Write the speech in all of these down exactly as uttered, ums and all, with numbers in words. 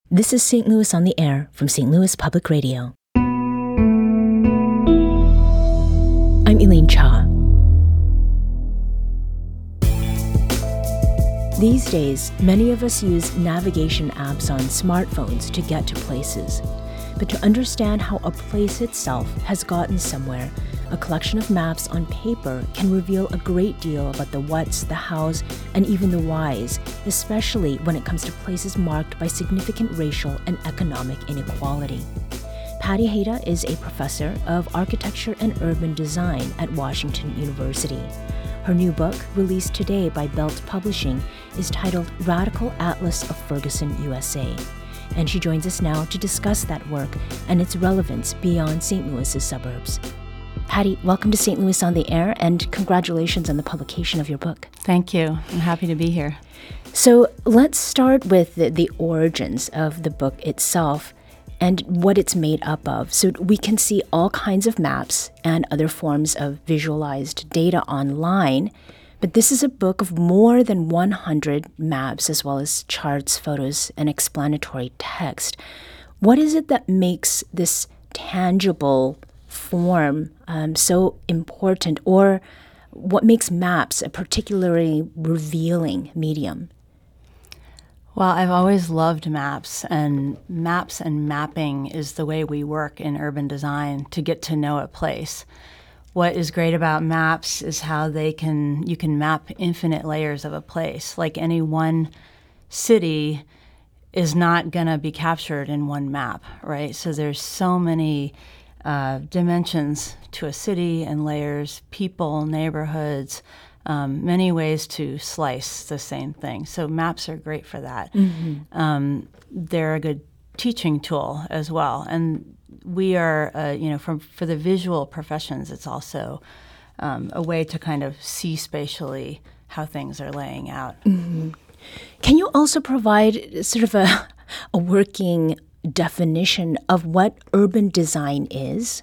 This is Saint Louis on the Air from Saint Louis Public Radio. I'm Elaine Cha. These days, many of us use navigation apps on smartphones to get to places. But to understand how a place itself has gotten somewhere, a collection of maps on paper can reveal a great deal about the whats, the hows, and even the whys, especially when it comes to places marked by significant racial and economic inequality. Patty Hayda is a professor of architecture and urban design at Washington University. Her new book, released today by Belt Publishing, is titled Radical Atlas of Ferguson, U S A. And she joins us now to discuss that work and its relevance beyond Saint Louis's suburbs. Patty, welcome to Saint Louis on the Air, and congratulations on the publication of your book. Thank you. I'm happy to be here. So let's start with the, the origins of the book itself and what it's made up of. So we can see all kinds of maps and other forms of visualized data online, but this is a book of more than one hundred maps, as well as charts, photos, and explanatory text. What is it that makes this tangible form um, so important, or what makes maps a particularly revealing medium? Well, I've always loved maps, and maps and mapping is the way we work in urban design to get to know a place. What is great about maps is how they can you can map infinite layers of a place. Like any one city is not going to be captured in one map, right? So there's so many uh, dimensions to a city and layers, people, neighborhoods, um, many ways to slice the same thing. So maps are great for that. Mm-hmm. Um, they're a good teaching tool as well. And we are, uh, you know, from for the visual professions, it's also um, a way to kind of see spatially how things are laying out. Mm-hmm. Can you also provide sort of a, a working definition of what urban design is?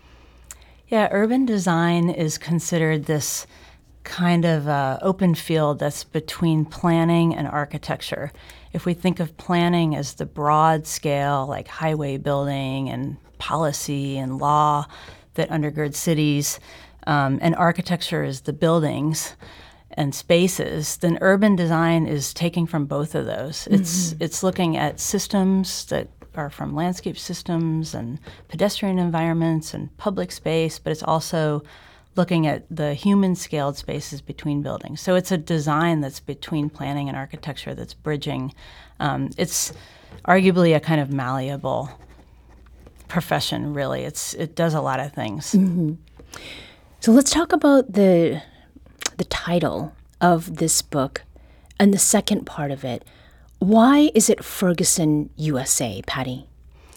Yeah, urban design is considered this kind of uh, open field that's between planning and architecture. If we think of planning as the broad scale, like highway building and policy and law that undergird cities, um, and architecture is the buildings and spaces, then urban design is taking from both of those. It's mm-hmm. it's looking at systems that are from landscape systems and pedestrian environments and public space, but it's also looking at the human-scaled spaces between buildings. So it's a design that's between planning and architecture that's bridging. Um, it's arguably a kind of malleable profession, really. It's It does a lot of things. Mm-hmm. So let's talk about the the title of this book and the second part of it. Why is it Ferguson, U S A, Patty?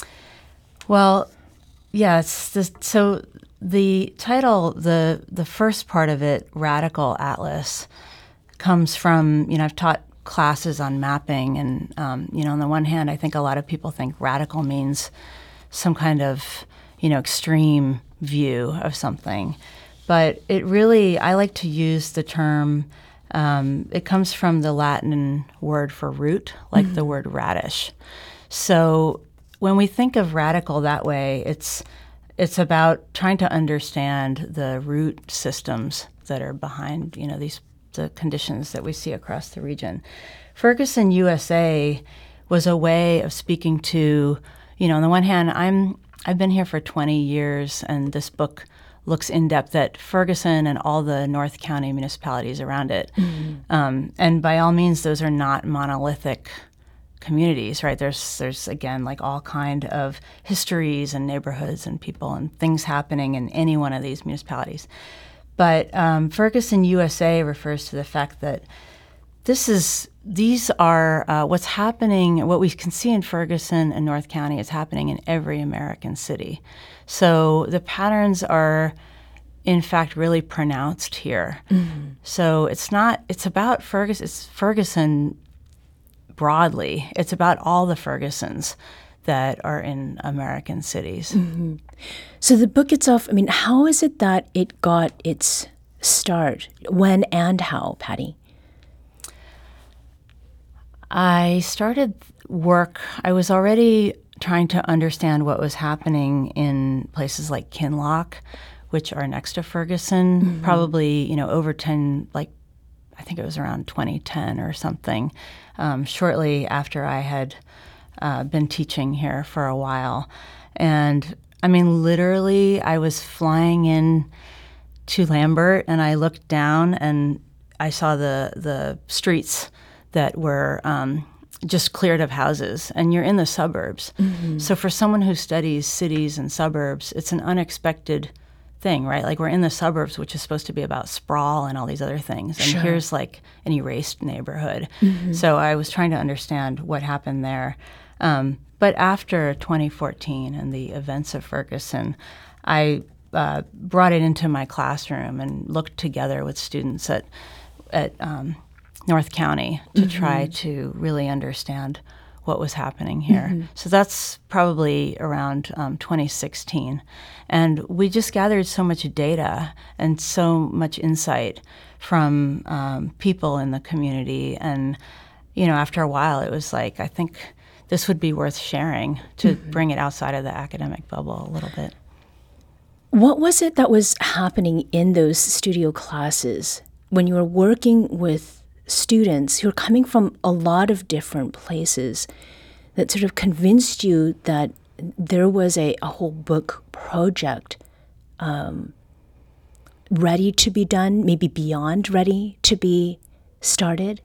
Well, yes. Yeah, so the title, the the first part of it, Radical Atlas, comes from, you know, I've taught classes on mapping, and, um, you know, on the one hand, I think a lot of people think radical means some kind of, you know, extreme view of something. But it really, I like to use the term, um, it comes from the Latin word for root, like mm-hmm. the word radish. So when we think of radical that way, it's it's about trying to understand the root systems that are behind, you know, these the conditions that we see across the region. Ferguson, U S A was a way of speaking to, you know, on the one hand, I'm I've been here for twenty years, and this book looks in depth at Ferguson and all the North County municipalities around it. Mm-hmm. Um, and by all means, those are not monolithic communities, right? There's, there's again, like all kind of histories and neighborhoods and people and things happening in any one of these municipalities. But um, Ferguson, U S A refers to the fact that this is, these are uh, what's happening, what we can see in Ferguson and North County is happening in every American city. So the patterns are, in fact, really pronounced here. Mm-hmm. So it's not, it's about Ferguson, it's Ferguson broadly. It's about all the Fergusons that are in American cities. Mm-hmm. So the book itself, I mean, how is it that it got its start? When and how, Patty? I started work, I was already trying to understand what was happening in places like Kinloch, which are next to Ferguson, mm-hmm. probably, you know, over ten, like, I think it was around twenty ten or something, um, shortly after I had uh, been teaching here for a while. And I mean, literally, I was flying in to Lambert and I looked down and I saw the, the streets that were um, just cleared of houses, and you're in the suburbs. Mm-hmm. So for someone who studies cities and suburbs, it's an unexpected thing, right? Like, we're in the suburbs, which is supposed to be about sprawl and all these other things. And sure. here's like an erased neighborhood. Mm-hmm. So I was trying to understand what happened there. Um, but after twenty fourteen and the events of Ferguson, I uh, brought it into my classroom and looked together with students at, at um, North County to mm-hmm. try to really understand what was happening here. Mm-hmm. So that's probably around um, twenty sixteen. And we just gathered so much data and so much insight from um, people in the community. And, you know, after a while, it was like, I think this would be worth sharing to mm-hmm. bring it outside of the academic bubble a little bit. What was it that was happening in those studio classes when you were working with students who are coming from a lot of different places that sort of convinced you that there was a, a whole book project um, ready to be done, maybe beyond ready to be started?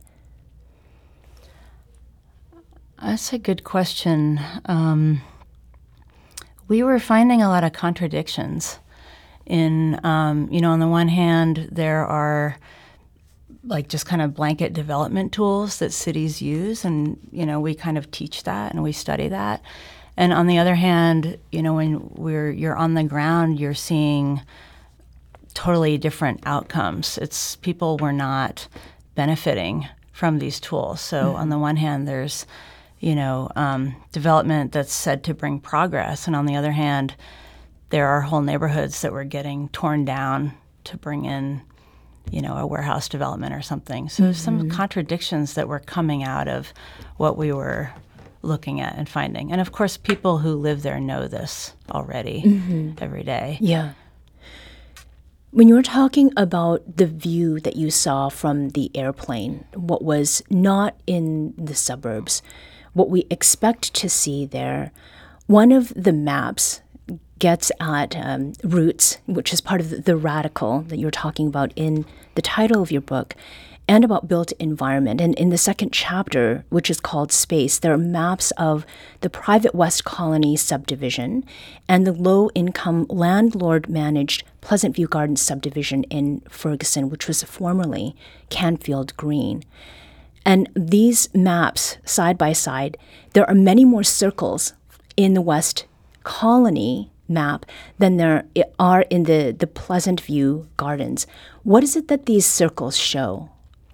That's a good question. Um, we were finding a lot of contradictions in, um, you know, on the one hand, there are like just kind of blanket development tools that cities use. And, you know, we kind of teach that and we study that. And on the other hand, you know, when we're you're on the ground, you're seeing totally different outcomes. It's people were not benefiting from these tools. So mm-hmm. on the one hand, there's, you know, um, development that's said to bring progress. And on the other hand, there are whole neighborhoods that were getting torn down to bring in, you know, a warehouse development or something. So there's mm-hmm. some contradictions that were coming out of what we were looking at and finding. And of course, people who live there know this already mm-hmm. every day. Yeah. When you were talking about the view that you saw from the airplane, what was not in the suburbs, what we expect to see there, one of the maps gets at um, roots, which is part of the, the radical that you're talking about in the title of your book, and about built environment. And in the second chapter, which is called Space, there are maps of the private West Colony subdivision and the low-income landlord-managed Pleasant View Gardens subdivision in Ferguson, which was formerly Canfield Green. And these maps, side by side, there are many more circles in the West Colony map than there are in the, the Pleasant View Gardens. What is it that these circles show?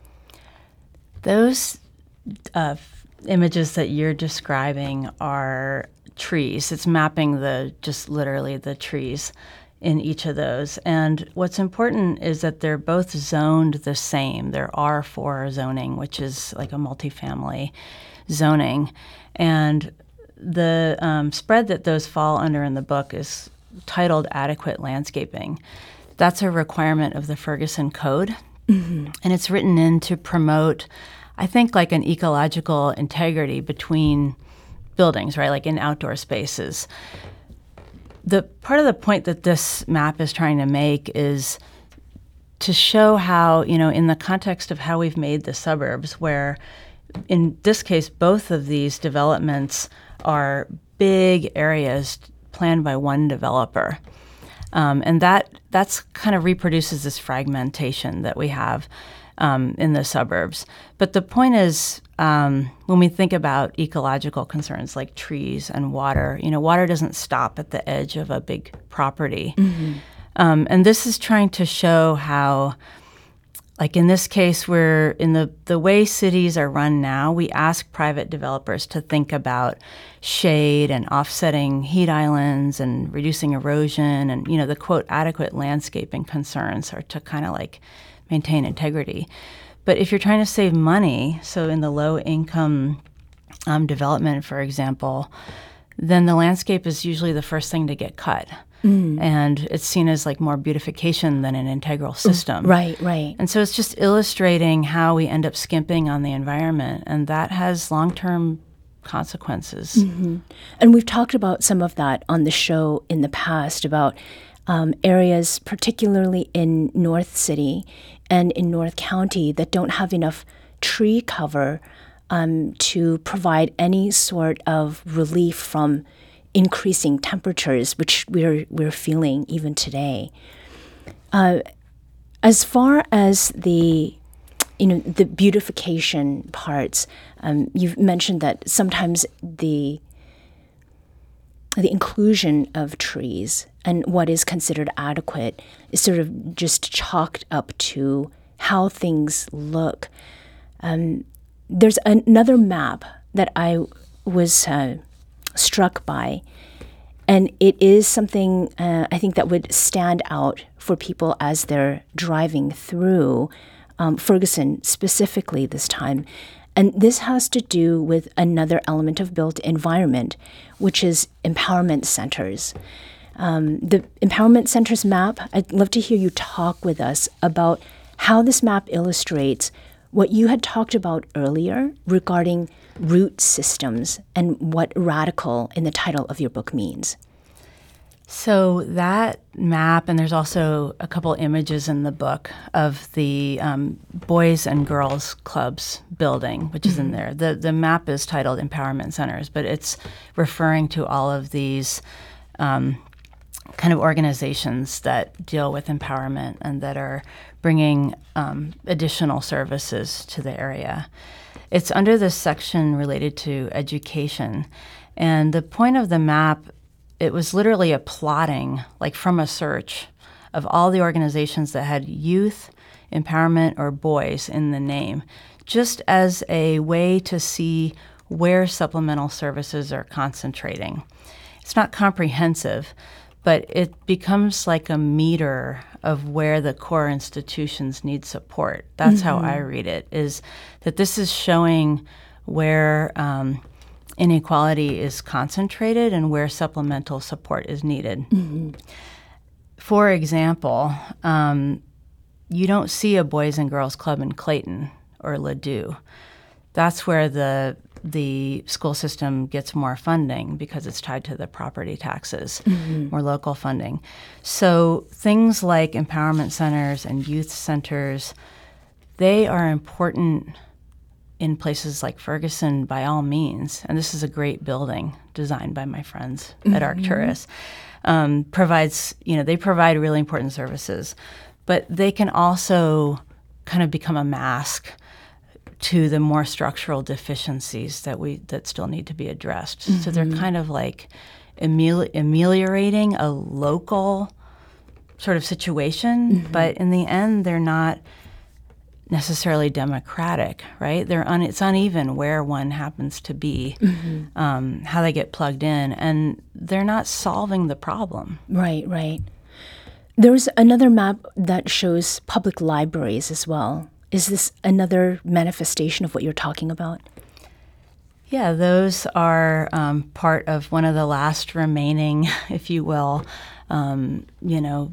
Those uh, images that you're describing are trees. It's mapping the, just literally the trees in each of those. And what's important is that they're both zoned the same. They're R four zoning, which is like a multifamily zoning. And the um, spread that those fall under in the book is titled Adequate Landscaping. That's a requirement of the Ferguson Code. Mm-hmm. And it's written in to promote, I think, like an ecological integrity between buildings, right, like in outdoor spaces. The part of the point that this map is trying to make is to show how, you know, in the context of how we've made the suburbs, where in this case, both of these developments are big areas planned by one developer. Um, and that that's kind of reproduces this fragmentation that we have um, in the suburbs. But the point is, um, when we think about ecological concerns like trees and water, you know, water doesn't stop at the edge of a big property. Mm-hmm. Um, and this is trying to show how, like in this case, we're in the, the way cities are run now, we ask private developers to think about shade and offsetting heat islands and reducing erosion, and, you know, the quote, adequate landscaping concerns are to kind of like maintain integrity. But if you're trying to save money, so in the low income um, development, for example, then the landscape is usually the first thing to get cut. Mm. And it's seen as like more beautification than an integral system. Right, right. And so it's just illustrating how we end up skimping on the environment, and that has long-term consequences. Mm-hmm. And we've talked about some of that on the show in the past about um, areas, particularly in North City and in North County, that don't have enough tree cover um, to provide any sort of relief from increasing temperatures, which we're we're feeling even today. Uh, as far as the, you know, the beautification parts, um, you've mentioned that sometimes the the inclusion of trees and what is considered adequate is sort of just chalked up to how things look. Um, there's another map that I was uh, struck by, and it is something uh, I think that would stand out for people as they're driving through um, Ferguson specifically this time. And this has to do with another element of built environment, which is empowerment centers. Um, the empowerment centers map, I'd love to hear you talk with us about how this map illustrates what you had talked about earlier regarding root systems and what radical in the title of your book means. So that map, and there's also a couple images in the book of the um, Boys and Girls Clubs building, which is mm-hmm. in there. The the map is titled Empowerment Centers, but it's referring to all of these um, kind of organizations that deal with empowerment and that are bringing um, additional services to the area. It's under this section related to education. And the point of the map, it was literally a plotting, like from a search, of all the organizations that had youth, empowerment, or boys in the name, just as a way to see where supplemental services are concentrating. It's not comprehensive, but it becomes like a meter of where the core institutions need support. That's mm-hmm. how I read it, is that this is showing where um, inequality is concentrated and where supplemental support is needed. Mm-hmm. For example, um, you don't see a Boys and Girls Club in Clayton or Ladue. That's where the the school system gets more funding because it's tied to the property taxes, mm-hmm. more local funding. So things like empowerment centers and youth centers, they are important in places like Ferguson by all means. And this is a great building designed by my friends mm-hmm. at Arcturus. Um, provides, you know, they provide really important services, but they can also kind of become a mask to the more structural deficiencies that we that still need to be addressed. Mm-hmm. So they're kind of like ameli- ameliorating a local sort of situation, mm-hmm. but in the end, they're not necessarily democratic, right? They're un- it's uneven where one happens to be, mm-hmm. um, how they get plugged in, and they're not solving the problem. Right, right. There's another map that shows public libraries as well. Is this another manifestation of what you're talking about? Yeah, those are um, part of one of the last remaining, if you will, um, you know,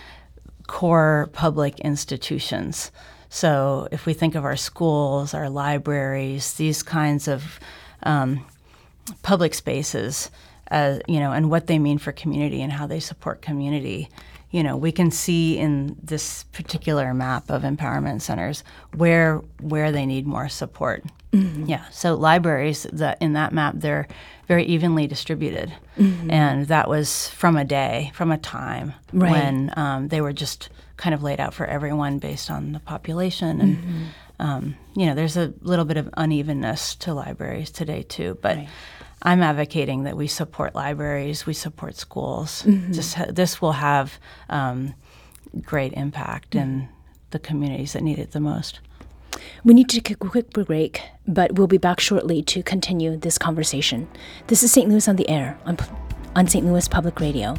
core public institutions. So if we think of our schools, our libraries, these kinds of um, public spaces, uh, you know, and what they mean for community and how they support community, you know, we can see in this particular map of empowerment centers where where they need more support. Mm-hmm. Yeah, so libraries, that in that map, they're very evenly distributed. Mm-hmm. And that was from a day, from a time right. when um, they were just kind of laid out for everyone based on the population. And, mm-hmm. um, you know, there's a little bit of unevenness to libraries today, too. But right. I'm advocating that we support libraries, we support schools. Mm-hmm. This, this will have um, great impact mm-hmm. in the communities that need it the most. We need to take a quick break, but we'll be back shortly to continue this conversation. This is Saint Louis on the Air on, on Saint Louis Public Radio.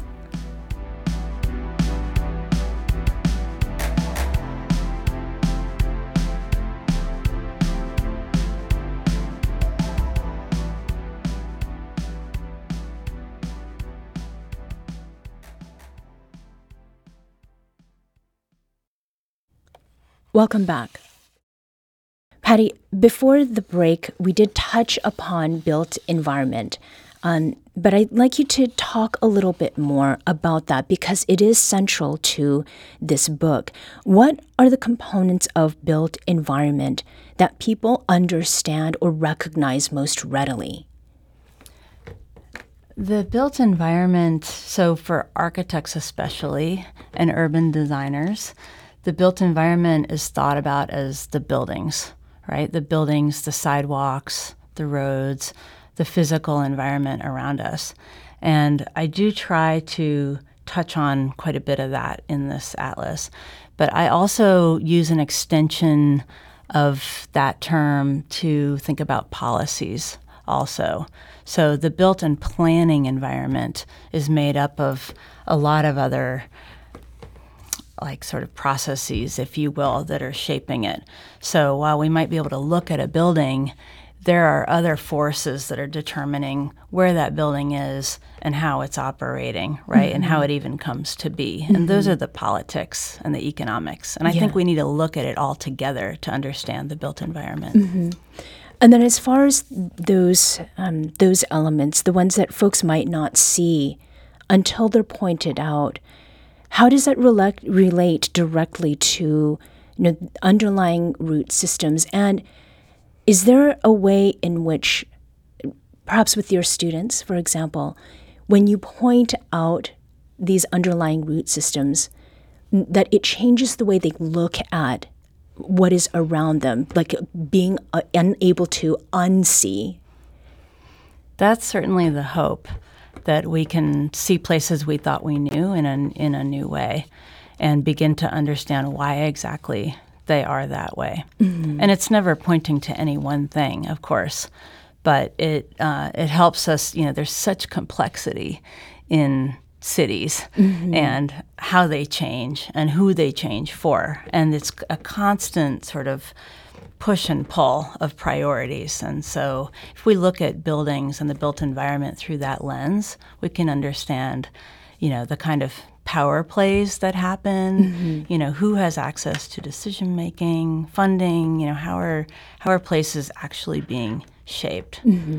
Welcome back. Patty, before the break, we did touch upon built environment, um, but I'd like you to talk a little bit more about that because it is central to this book. What are the components of built environment that people understand or recognize most readily? The built environment, so for architects especially, and urban designers, the built environment is thought about as the buildings, right? The buildings, the sidewalks, the roads, the physical environment around us. And I do try to touch on quite a bit of that in this atlas. But I also use an extension of that term to think about policies also. So the built and planning environment is made up of a lot of other like sort of processes, if you will, that are shaping it. So while we might be able to look at a building, there are other forces that are determining where that building is and how it's operating, right? Mm-hmm. And how it even comes to be. Mm-hmm. And those are the politics and the economics. And I yeah. think we need to look at it all together to understand the built environment. Mm-hmm. And then as far as those um, those elements, the ones that folks might not see until they're pointed out, how does that relate, relate directly to you know, underlying root systems? And is there a way in which, perhaps with your students, for example, when you point out these underlying root systems, that it changes the way they look at what is around them, like being uh, unable to unsee? That's certainly the hope, that we can see places we thought we knew in a, in a new way and begin to understand why exactly they are that way. Mm-hmm. And it's never pointing to any one thing, of course, but it uh, it helps us, you know, there's such complexity in cities mm-hmm. and how they change and who they change for. And it's a constant sort of push and pull of priorities. And so if we look at buildings and the built environment through that lens, we can understand, you know, the kind of power plays that happen, mm-hmm. you know, who has access to decision making, funding, you know, how are how are places actually being shaped. Mm-hmm.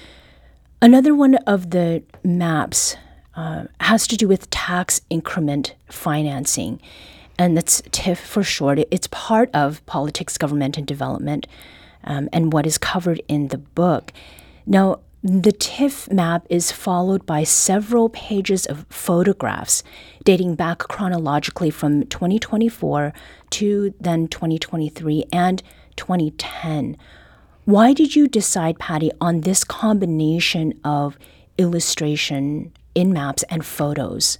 Another one of the maps uh, has to do with tax increment financing. And that's T I F for short. It's part of politics, government, and development, um, and what is covered in the book. Now, the T I F map is followed by several pages of photographs dating back chronologically from twenty twenty-four to then twenty twenty-three and twenty ten. Why did you decide, Patty, on this combination of illustration in maps and photos?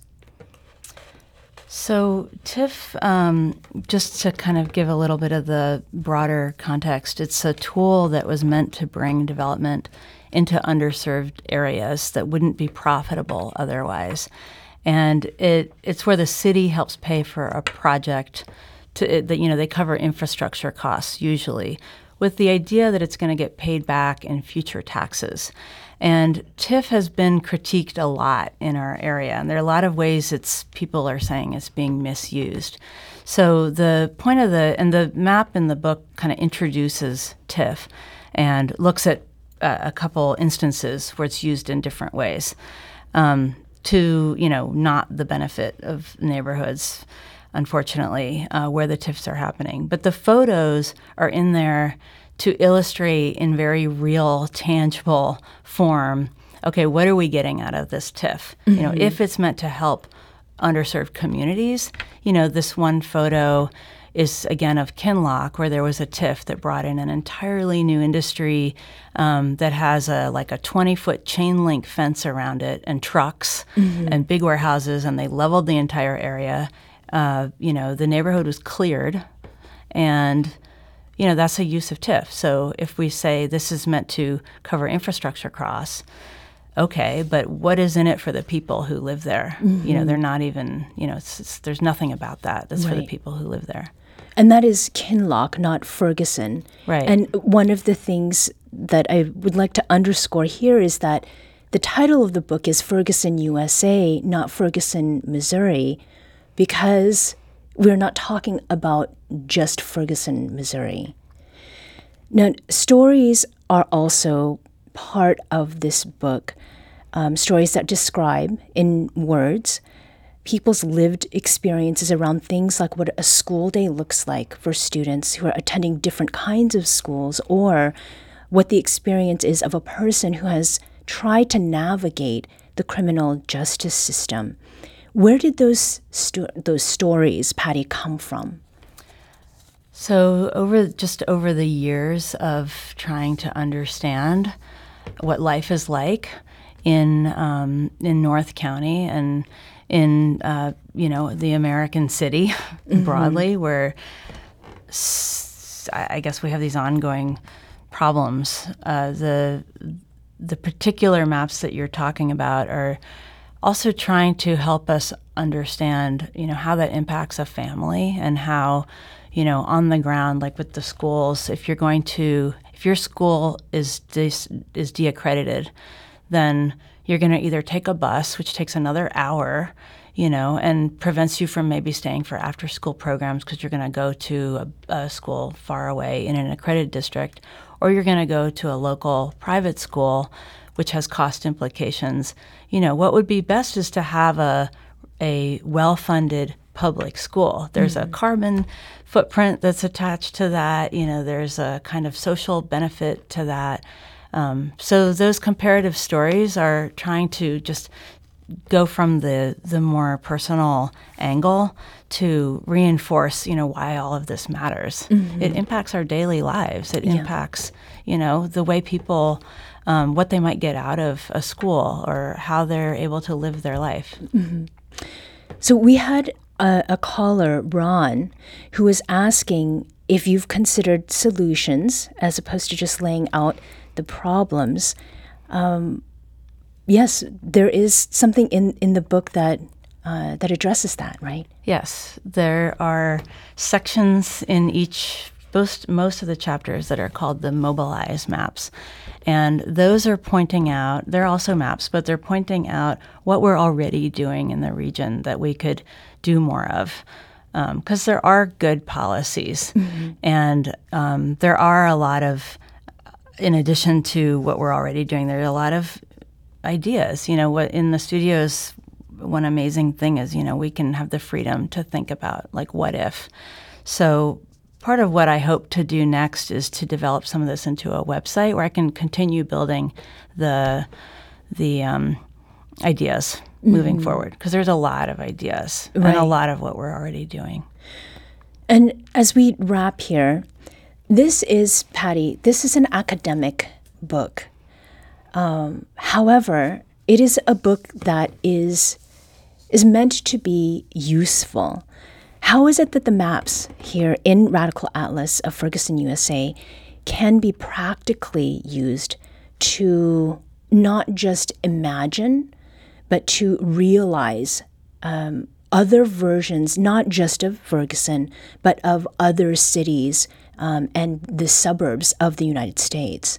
So T I F, um, just to kind of give a little bit of the broader context, it's a tool that was meant to bring development into underserved areas that wouldn't be profitable otherwise. And it it's where the city helps pay for a project to that, you know, they cover infrastructure costs usually, with the idea that it's going to get paid back in future taxes. And T I F has been critiqued a lot in our area, and there are a lot of ways it's people are saying it's being misused. So the point of the and the map in the book kind of introduces T I F and looks at uh, a couple instances where it's used in different ways um, to, you know, not the benefit of neighborhoods, unfortunately, uh, where the T I Fs are happening. But the photos are in there to illustrate in very real, tangible form, okay, what are we getting out of this T I F? Mm-hmm. You know, if it's meant to help underserved communities, you know, this one photo is, again, of Kinloch, where there was a T I F that brought in an entirely new industry um, that has a like a twenty-foot chain link fence around it and trucks mm-hmm. and big warehouses, and they leveled the entire area. Uh, you know, the neighborhood was cleared, and you know, that's a use of T I F. So if we say this is meant to cover infrastructure costs, okay, but what is in it for the people who live there? Mm-hmm. You know, they're not even, you know, it's, it's, there's nothing about that. That's right. For the people who live there. And that is Kinloch, not Ferguson. Right. And one of the things that I would like to underscore here is that the title of the book is Ferguson, U S A, not Ferguson, Missouri, because we're not talking about just Ferguson, Missouri. Now, stories are also part of this book, um, stories that describe in words people's lived experiences around things like what a school day looks like for students who are attending different kinds of schools, or what the experience is of a person who has tried to navigate the criminal justice system. Where did those sto- those stories, Patty, come from? So over just over the years of trying to understand what life is like in um, in North County and in uh, you know the American city mm-hmm. broadly, where s- I guess we have these ongoing problems. Uh, the the particular maps that you're talking about are also trying to help us understand, you know, how that impacts a family and how, you know, on the ground, like with the schools, if you're going to, if your school is dis, is de-accredited, then you're going to either take a bus, which takes another hour, you know, and prevents you from maybe staying for after-school programs because you're going to go to a, a school far away in an accredited district, or you're going to go to a local private school, which has cost implications. You know, what would be best is to have a a well-funded public school. There's mm-hmm. a carbon footprint that's attached to that. You know, there's a kind of social benefit to that. Um, so those comparative stories are trying to just go from the the more personal angle to reinforce, you know, why all of this matters. Mm-hmm. It impacts our daily lives. It yeah. impacts, you know, the way people, um, what they might get out of a school or how they're able to live their life. Mm-hmm. So we had a, a caller, Ron, who was asking if you've considered solutions as opposed to just laying out the problems. Um, yes, there is something in, in the book that uh, that addresses that, right? Yes, there are sections in each, most, most of the chapters that are called the Mobilize maps. And those are pointing out, they're also maps, but they're pointing out what we're already doing in the region that we could do more of. Because um, there are good policies. Mm-hmm. And um, there are a lot of, in addition to what we're already doing, there are a lot of ideas. You know, what in the studios, one amazing thing is, you know, we can have the freedom to think about, like, what if? So part of what I hope to do next is to develop some of this into a website where I can continue building the the um, ideas mm-hmm. moving forward, because there's a lot of ideas right. and a lot of what we're already doing. And as we wrap here, this is, Patty, this is an academic book. Um, however, it is a book that is is meant to be useful. How is it that the maps here in Radical Atlas of Ferguson, U S A can be practically used to not just imagine, but to realize um, other versions, not just of Ferguson, but of other cities um, and the suburbs of the United States?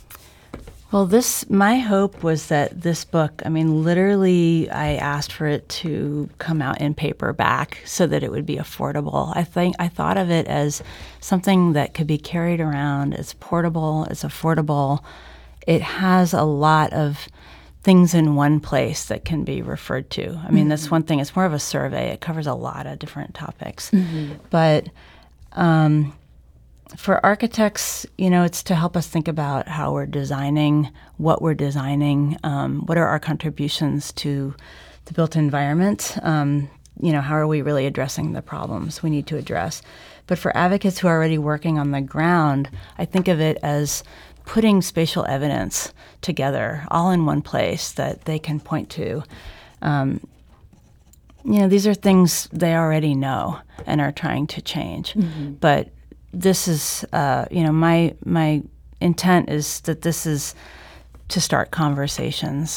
Well, this, my hope was that this book, I mean, literally, I asked for it to come out in paperback so that it would be affordable. I think I thought of it as something that could be carried around. It's portable, it's affordable. It has a lot of things in one place that can be referred to. I mean, mm-hmm. that's one thing. It's more of a survey. It covers a lot of different topics. Mm-hmm. But um, for architects, you know, it's to help us think about how we're designing, what we're designing, um, what are our contributions to the built environment, um, you know, how are we really addressing the problems we need to address. But for advocates who are already working on the ground, I think of it as putting spatial evidence together all in one place that they can point to. Um, you know, these are things they already know and are trying to change. Mm-hmm. But this is, uh, you know, my my intent is that this is to start conversations.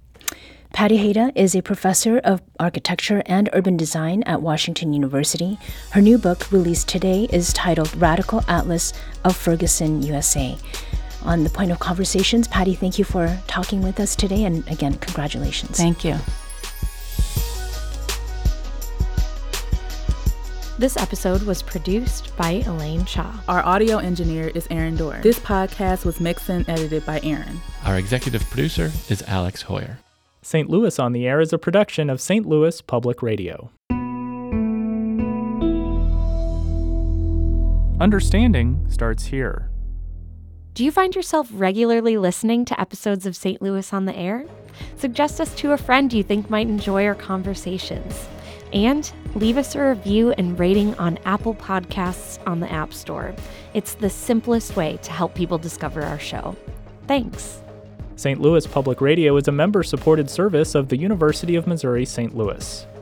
Patty Hayda is a professor of architecture and urban design at Washington University. Her new book, released today, is titled Radical Atlas of Ferguson, U S A. On the Point of Conversations, Patty, thank you for talking with us today, and again, congratulations. Thank you. This episode was produced by Elaine Shaw. Our audio engineer is Aaron Dorr. This podcast was mixed and edited by Aaron. Our executive producer is Alex Hoyer. Saint Louis on the Air is a production of Saint Louis Public Radio. Understanding starts here. Do you find yourself regularly listening to episodes of Saint Louis on the Air? Suggest us to a friend you think might enjoy our conversations. And leave us a review and rating on Apple Podcasts on the App Store. It's the simplest way to help people discover our show. Thanks. Saint Louis Public Radio is a member-supported service of the University of Missouri Saint Louis.